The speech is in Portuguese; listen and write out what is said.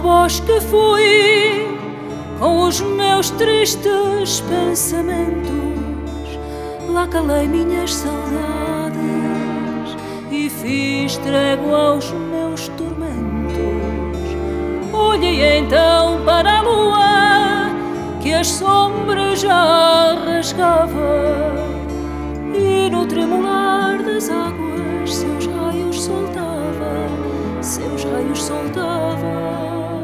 Bosque fui com os meus tristes pensamentos, lá calei minhas saudades e fiz trégua aos meus tormentos. Olhei então para a lua que as sombras já rasgava, e no tremular das águas seus raios soltava, seus raios soltava.